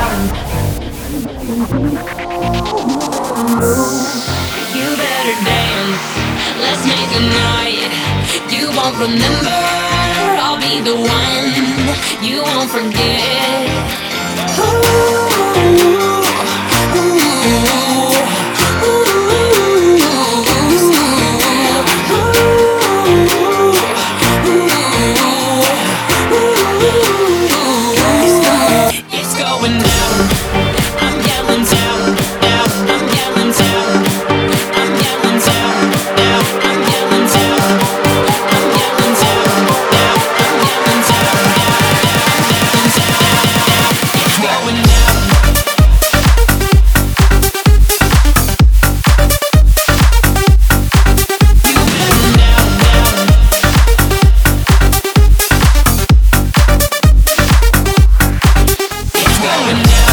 You better dance, let's make a night. You won't remember, I'll be the one you won't forget. It's going down. I'm yelling down, down. I'm yelling down. I'm yelling down, down. I'm yelling down. I'm yelling down, down. I'm yelling down, down, down, down. It's going down. You better down, down. It's going down.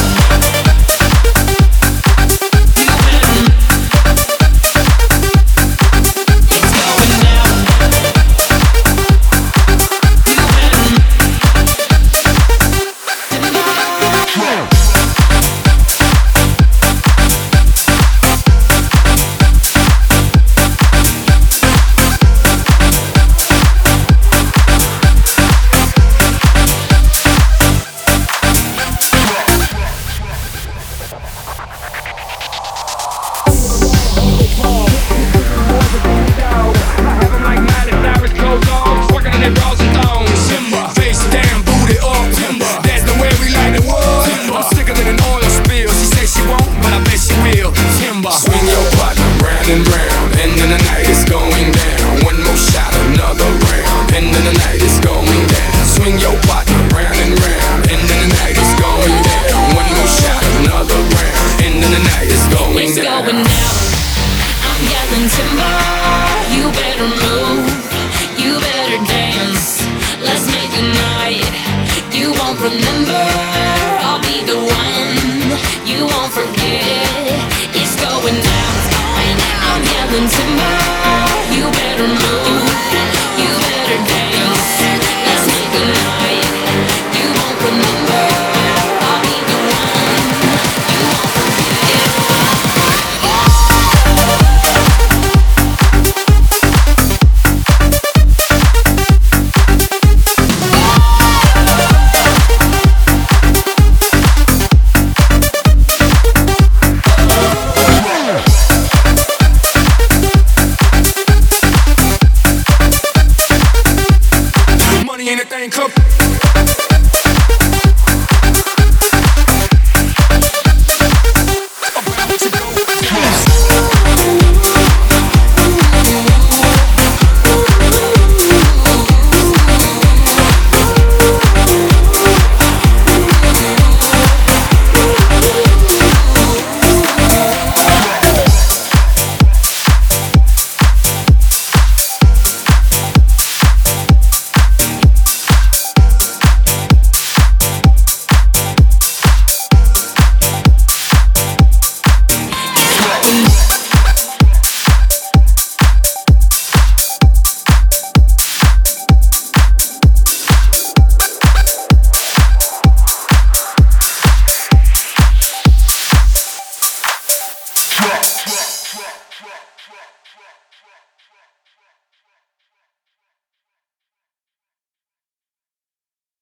Swing your partner round and round, and then the night is going down. One more shot, another round, and then the night is going down. Swing your partner round and round, and then the night is going down. One more shot, another round, and then the night is going It's down. going down. I'm yelling timber. You better move. You better dance. Let's make a night. You won't remember. I'll be the one you won't forget. It's going down. I'm yelling timber. You better move. You better dance. Let's make a night. You won't remember. I'll be the one you won't forget. Money ain't a thing, cook. Drop.